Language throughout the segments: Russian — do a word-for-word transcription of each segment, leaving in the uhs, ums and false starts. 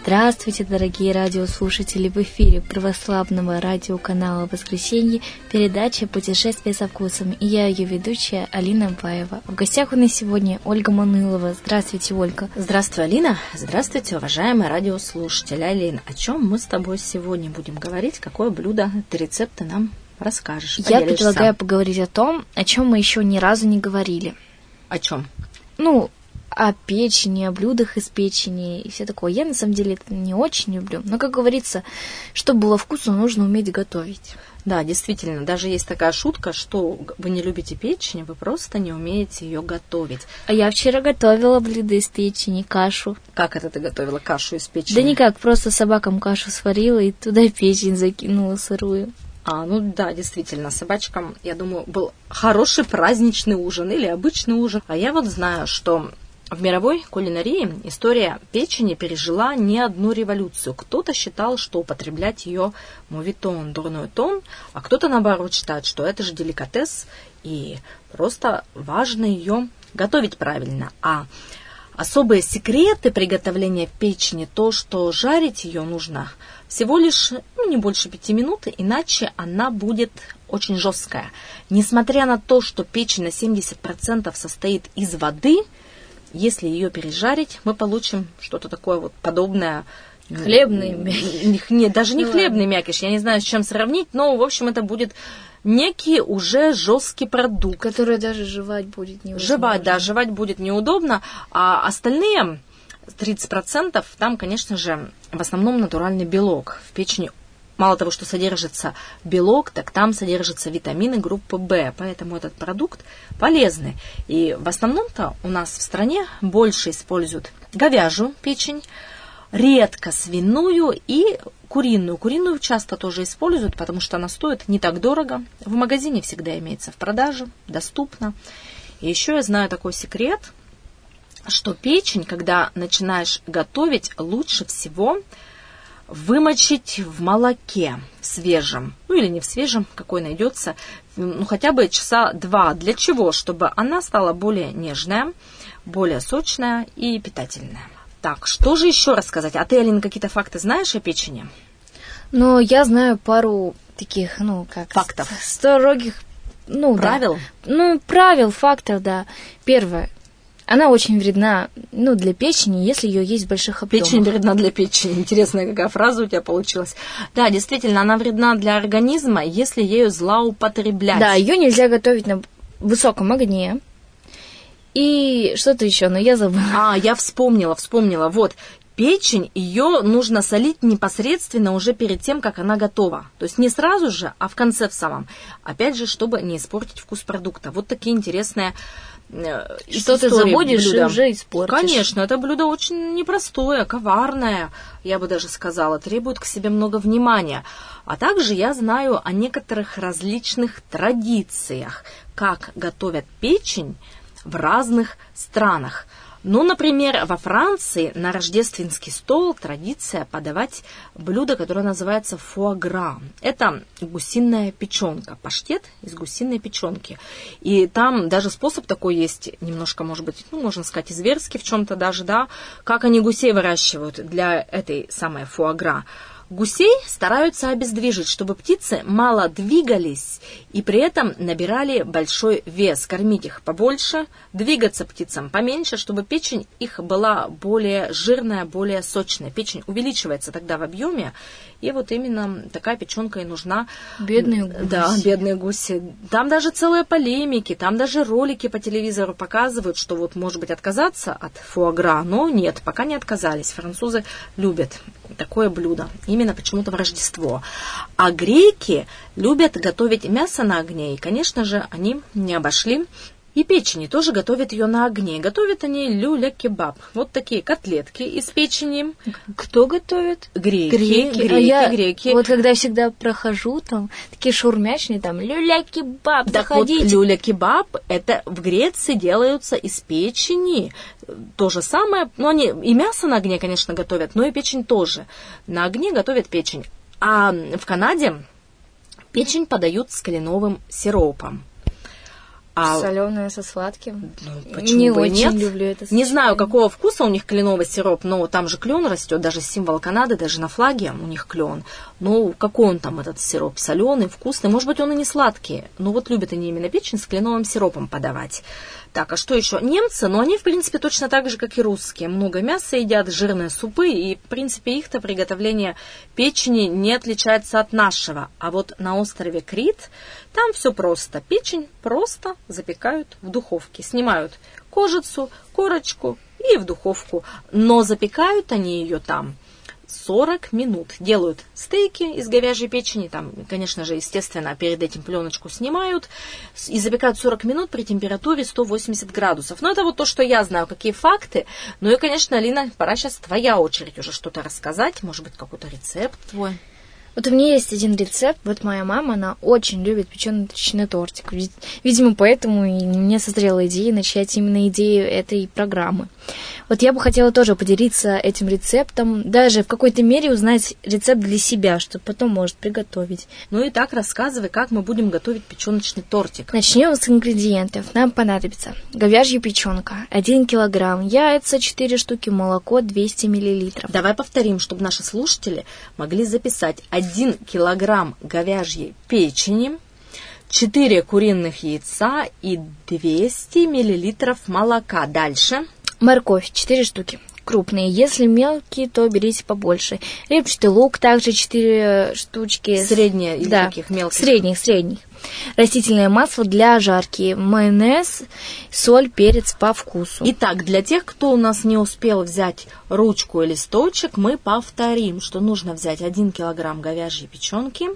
Здравствуйте, дорогие радиослушатели! В эфире православного радиоканала «Воскресенье» передача «Путешествие со вкусом». И я ее ведущая Алина Баева. В гостях у нас сегодня Ольга Манылова. Здравствуйте, Ольга. Здравствуй, Алина. Здравствуйте, уважаемые радиослушатели. Алина, о чем мы с тобой сегодня будем говорить? Какое блюдо, ты рецепты нам расскажешь? Я предлагаю поговорить о том, о чем мы еще ни разу не говорили. О чем? Ну, о печени, о блюдах из печени и все такое. Я, на самом деле, это не очень люблю. Но, как говорится, чтобы было вкусно, нужно уметь готовить. Да, действительно, даже есть такая шутка, что вы не любите печень, вы просто не умеете ее готовить. А я вчера готовила блюдо из печени, кашу. Как это ты готовила кашу из печени? Да никак, просто собакам кашу сварила и туда печень закинула сырую. А, ну да, действительно, собачкам, я думаю, был хороший праздничный ужин или обычный ужин. А я вот знаю, что в мировой кулинарии история печени пережила не одну революцию. Кто-то считал, что употреблять ее моветон, дурной тон, а кто-то, наоборот, считает, что это же деликатес, и просто важно ее готовить правильно. А особые секреты приготовления печени, то, что жарить ее нужно всего лишь ну, не больше пяти минут, иначе она будет очень жесткая. Несмотря на то, что печень на семьдесят процентов состоит из воды, если ее пережарить, мы получим что-то такое вот подобное. Хлебный мякиш. Нет, даже не хлебный мякиш, я не знаю, с чем сравнить, но, в общем, это будет некий уже жесткий продукт. Который даже жевать будет неудобно. Жевать, да, жевать будет неудобно, а остальные тридцать процентов, там, конечно же, в основном натуральный белок. В печени мало того, что содержится белок, так там содержатся витамины группы В, поэтому этот продукт полезный. И в основном-то у нас в стране больше используют говяжью печень, редко свиную и куриную. Куриную часто тоже используют, потому что она стоит не так дорого. В магазине всегда имеется в продаже, доступно. И еще я знаю такой секрет, что печень, когда начинаешь готовить, лучше всего вымочить в молоке, в свежем, ну или не в свежем, какой найдется, ну хотя бы часа два. Для чего? Чтобы она стала более нежная, более сочная и питательная. Так, что же еще рассказать? А ты, Алина, какие-то факты знаешь о печени? Ну, я знаю пару таких, ну, как... Фактов. Строгих, ну, правил? Да. Ну, правил, фактов, да. Первое. Она очень вредна, ну, для печени, если ее есть в больших объемах. Печень вредна для печени. Интересная какая фраза у тебя получилась. Да, действительно, она вредна для организма, если ею злоупотреблять. Да, ее нельзя готовить на высоком огне. И что-то еще, но я забыла. А, я вспомнила, вспомнила. Вот, печень, ее нужно солить непосредственно уже перед тем, как она готова. То есть не сразу же, а в конце в самом. Опять же, чтобы не испортить вкус продукта. Вот такие интересные... Что ты забудешь блюда. И уже испортишь. Конечно, это блюдо очень непростое, коварное, я бы даже сказала, требует к себе много внимания. А также я знаю о некоторых различных традициях, как готовят печень в разных странах. Ну, например, во Франции на рождественский стол традиция подавать блюдо, которое называется фуагра. Это гусиная печенка, паштет из гусиной печенки. И там даже способ такой есть, немножко, может быть, ну, можно сказать, изверский в чем-то даже, да, как они гусей выращивают для этой самой фуагра. Гусей стараются обездвижить, чтобы птицы мало двигались и при этом набирали большой вес. Кормить их побольше, двигаться птицам поменьше, чтобы печень их была более жирная, более сочная. Печень увеличивается тогда в объеме, и вот именно такая печенка и нужна. Бедные гуси. Да, бедные гуси. Там даже целые полемики, там даже ролики по телевизору показывают, что вот, может быть, отказаться от фуагра, но нет, пока не отказались. Французы любят такое блюдо, именно почему-то в Рождество. А греки любят готовить мясо на огне, и, конечно же, они не обошли и печени, тоже готовят ее на огне. Готовят они люля-кебаб. Вот такие котлетки из печени. Кто готовит? Греки. Греки, греки, а я, греки. Вот когда я всегда прохожу, там такие шаурмячные, там люля-кебаб, так заходите. Вот, люля-кебаб, это в Греции делаются из печени. То же самое, ну, они и мясо на огне, конечно, готовят, но и печень тоже. На огне готовят печень. А в Канаде печень подают с кленовым сиропом. А... Соленое со сладким? Ну, почему не бы очень нет? люблю это. Не знаю, какого вкуса у них кленовый сироп, но там же клен растет, даже символ Канады, даже на флаге у них клен. Ну, какой он там, этот сироп? Соленый, вкусный. Может быть, он и не сладкий. Но вот любят они именно печень с кленовым сиропом подавать. Так, а что еще? Немцы, но они, в принципе, точно так же, как и русские. Много мяса едят, жирные супы, и, в принципе, их-то приготовление печени не отличается от нашего. А вот на острове Крит там все просто. Печень просто запекают в духовке. Снимают кожицу, корочку и в духовку. Но запекают они ее там сорок минут. Делают стейки из говяжьей печени, там, конечно же, естественно, перед этим пленочку снимают и запекают сорок минут при температуре сто восемьдесят градусов. Но это вот то, что я знаю, какие факты. Ну и, конечно, Алина, пора сейчас твоя очередь уже что-то рассказать. Может быть, какой-то рецепт твой. Вот у меня есть один рецепт. Вот моя мама, она очень любит печёный тортик. Видимо, поэтому и мне созрела идея начать именно идею этой программы. Вот я бы хотела тоже поделиться этим рецептом, даже в какой-то мере узнать рецепт для себя, чтобы потом, может, приготовить. Ну и так рассказывай, как мы будем готовить печёночный тортик. Начнем с ингредиентов. Нам понадобится говяжья печёнка, один килограмм, яйца четыре штуки, молоко двести миллилитров. Давай повторим, чтобы наши слушатели могли записать. один килограмм говяжьей печени, четыре куриных яйца и двести миллилитров молока. Дальше. Морковь четыре штуки, крупные. Если мелкие, то берите побольше. Репчатый лук также четыре штучки. Средние или да, таких мелких? Средних, средних. Растительное масло для жарки, майонез, соль, перец по вкусу. Итак, для тех, кто у нас не успел взять ручку и листочек, мы повторим, что нужно взять один килограмм говяжьей печенки,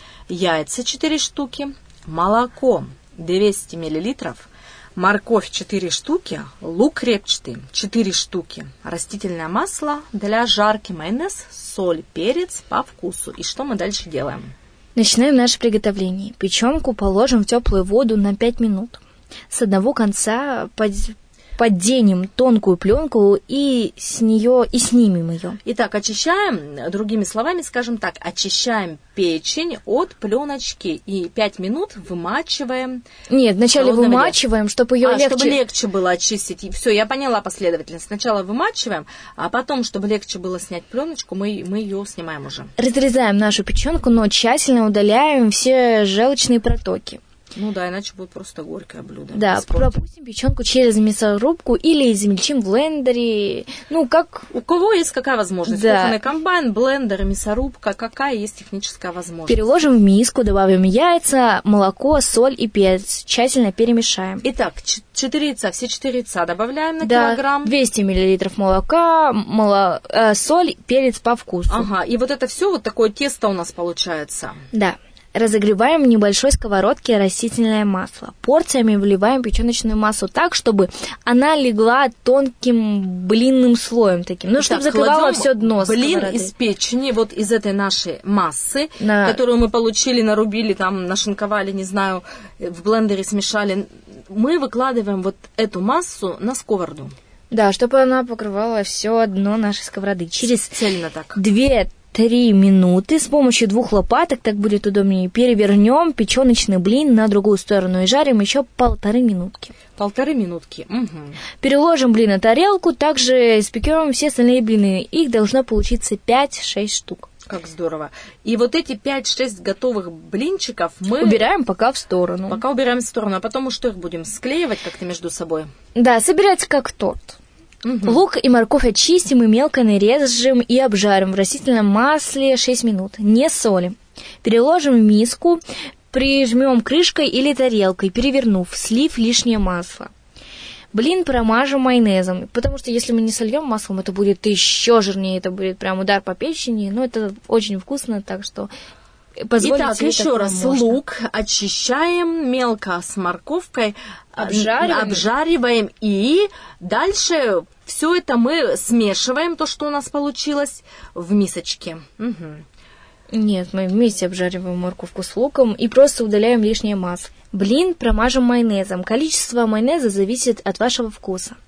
яйца четыре штуки, молоко двести миллилитров, морковь четыре штуки, лук репчатый четыре штуки, растительное масло для жарки, майонез, соль, перец по вкусу. И что мы дальше делаем? Начинаем наше приготовление. Печенку положим в теплую воду на пять минут. С одного конца под... подденем тонкую пленку и с нее и снимем ее. Итак, очищаем, другими словами, скажем так, очищаем печень от пленочки и пять минут вымачиваем. Нет, вначале вымачиваем, чтобы ее а, легче... чтобы легче было очистить. Все, я поняла последовательность. Сначала вымачиваем, а потом, чтобы легче было снять пленочку, мы, мы ее снимаем уже. Разрезаем нашу печенку, но тщательно удаляем все желчные протоки. Ну да, иначе будет просто горькое блюдо. Да, пропустим печенку через мясорубку или измельчим в блендере. Ну, как... У кого есть какая возможность? Да. Кухонный комбайн, блендер, мясорубка, какая есть техническая возможность? Переложим в миску, добавим яйца, молоко, соль и перец. Тщательно перемешаем. Итак, четыре яйца, все четыре яйца добавляем на да, килограмм. двести миллилитров молока, моло... э, соль, перец по вкусу. Ага, и вот это все вот такое тесто у нас получается. Да. Разогреваем в небольшой сковородке растительное масло. Порциями вливаем печеночную массу так, чтобы она легла тонким блинным слоем таким. Ну, чтобы закрывала все дно блин сковороды. Из печени, вот из этой нашей массы, На... которую мы получили, нарубили, там, нашинковали, не знаю, в блендере смешали, мы выкладываем вот эту массу на сковороду. Да, чтобы она покрывала все дно нашей сковороды. Через Цельно так. две Три минуты с помощью двух лопаток, так будет удобнее, перевернем печеночный блин на другую сторону и жарим еще полторы минутки. Полторы минутки. Угу. Переложим блин на тарелку, также испекем все остальные блины. Их должно получиться пять-шесть штук. Как здорово. И вот эти пять-шесть готовых блинчиков мы... убираем пока в сторону. Пока убираем в сторону. А потом что, их будем склеивать как-то между собой? Да, собирать как торт. Угу. Лук и морковь очистим и мелко нарежем и обжарим в растительном масле шесть минут. Не солим. Переложим в миску, прижмем крышкой или тарелкой, перевернув, слив лишнее масло. Блин промажем майонезом, потому что если мы не сольем маслом, это будет еще жирнее, это будет прям удар по печени, но это очень вкусно, так что... Итак, еще раз, можно. Лук очищаем мелко с морковкой, обжариваем. обжариваем, и дальше все это мы смешиваем, то, что у нас получилось, в мисочке. Угу. Нет, мы вместе обжариваем морковку с луком и просто удаляем лишнее масло. Блин промажем майонезом. Количество майонеза зависит от вашего вкуса.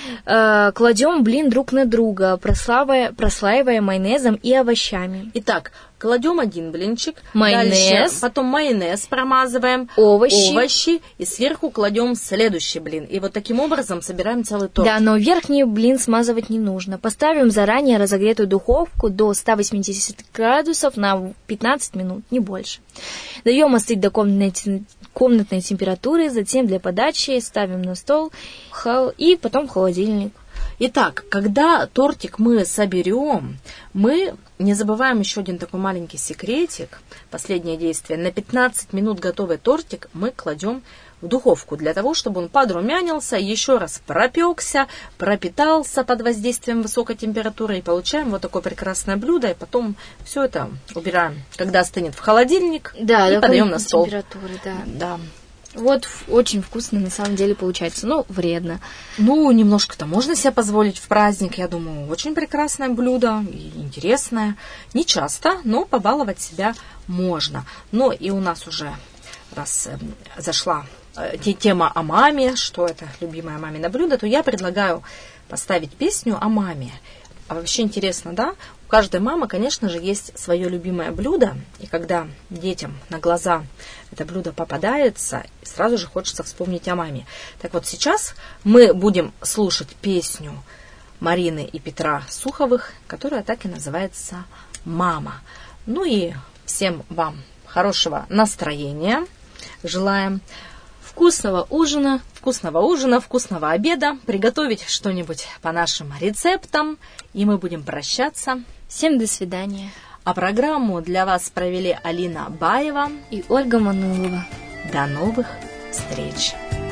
Э, кладем блин друг на друга, прослаивая, прослаивая майонезом и овощами. Итак, кладем один блинчик, майонез, дальше, потом майонез промазываем, овощи. овощи, и сверху кладем следующий блин. И вот таким образом собираем целый торт. Да, но верхний блин смазывать не нужно. Поставим заранее разогретую духовку до ста восьмидесяти градусов на пятнадцать минут, не больше. Даем остыть до комнатной, комнатной температуры, затем для подачи ставим на стол и потом в холодильник. Итак, когда тортик мы соберем, мы не забываем еще один такой маленький секретик. Последнее действие. На пятнадцать минут готовый тортик мы кладем в духовку для того, чтобы он подрумянился, еще раз пропекся, пропитался под воздействием высокой температуры, и получаем вот такое прекрасное блюдо, и потом все это убираем, когда остынет, в холодильник, да, и подаем на стол. Температуры, да. Да. Вот очень вкусно на самом деле получается, но вредно. Ну, немножко-то можно себе позволить в праздник, я думаю. Очень прекрасное блюдо и интересное. Не часто, но побаловать себя можно. Но и у нас уже, раз э, зашла э, тема о маме, что это любимое мамино блюдо, то я предлагаю поставить песню о маме. А вообще интересно, да? У каждой мамы, конечно же, есть свое любимое блюдо, и когда детям на глаза это блюдо попадается, сразу же хочется вспомнить о маме. Так вот, сейчас мы будем слушать песню Марины и Петра Суховых, которая так и называется «Мама». Ну и всем вам хорошего настроения желаем. Вкусного ужина, вкусного ужина, вкусного обеда, приготовить что-нибудь по нашим рецептам, и мы будем прощаться. Всем до свидания. А программу для вас провели Алина Баева и Ольга Манулова. До новых встреч!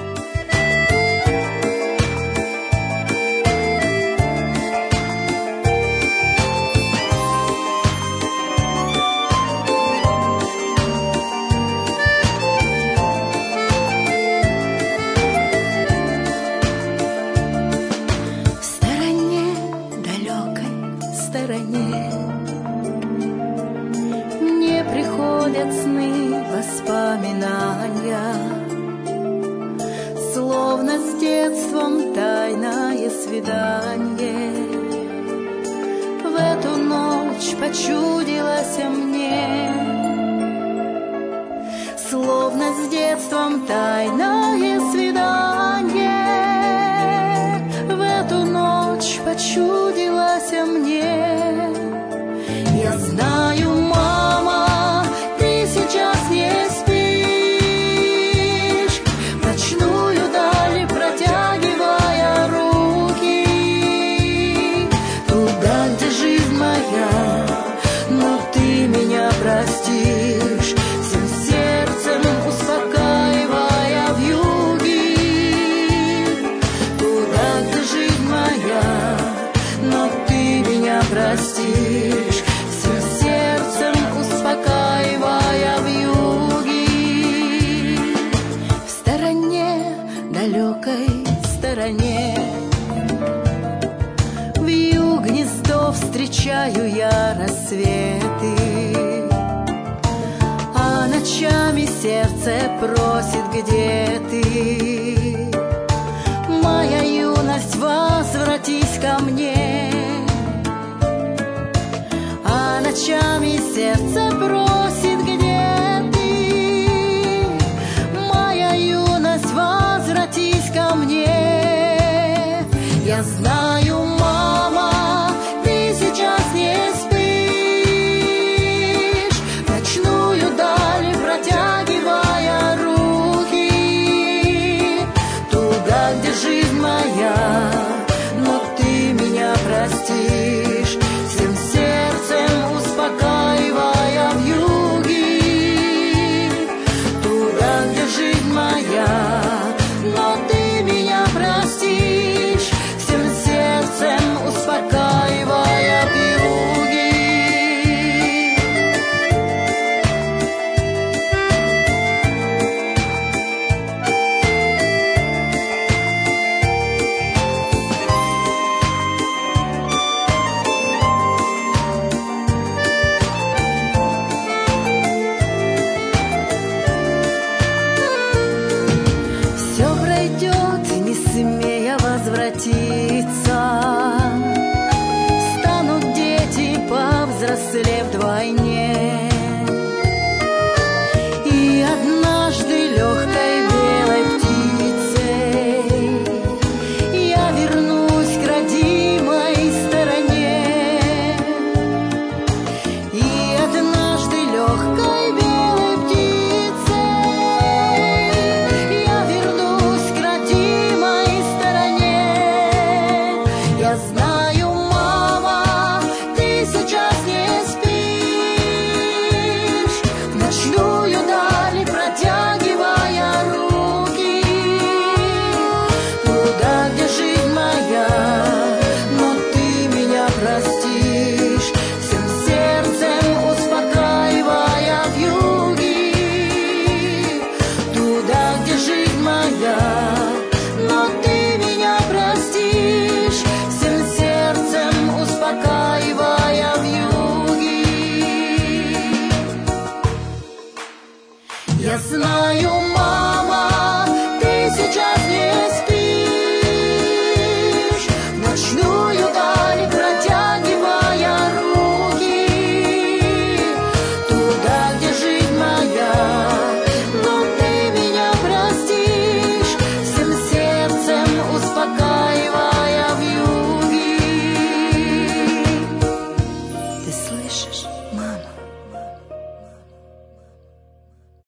Мне приходят сны, воспоминания, словно с детством тайное свидание. В эту ночь почудилось мне, словно с детством тайное свидание. В эту ночь почудилось мне. Я знаю, мама, ты сейчас не спишь, в ночную даль протягивая руки, туда, где жизнь моя, но ты меня простишь, всем сердцем успокаивая вьюги, туда, где жизнь моя, но ты меня простишь, успокаивая вьюги. В стороне, далекой стороне, вью гнездо встречаю я рассветы, а ночами сердце просит, где ты? Моя юность, возвратись ко мне. А ночами сердце просит, где ты? Моя юность, возвратись ко мне. Я знаю, мама, ты сейчас не спишь, в ночную даль протягивая руки, туда, где жизнь моя, но ты меня простишь, всем сердцем успокаивая вьюги, туда, где жизнь моя, но ты меня простишь, всем сердцем взрослев вдвойне.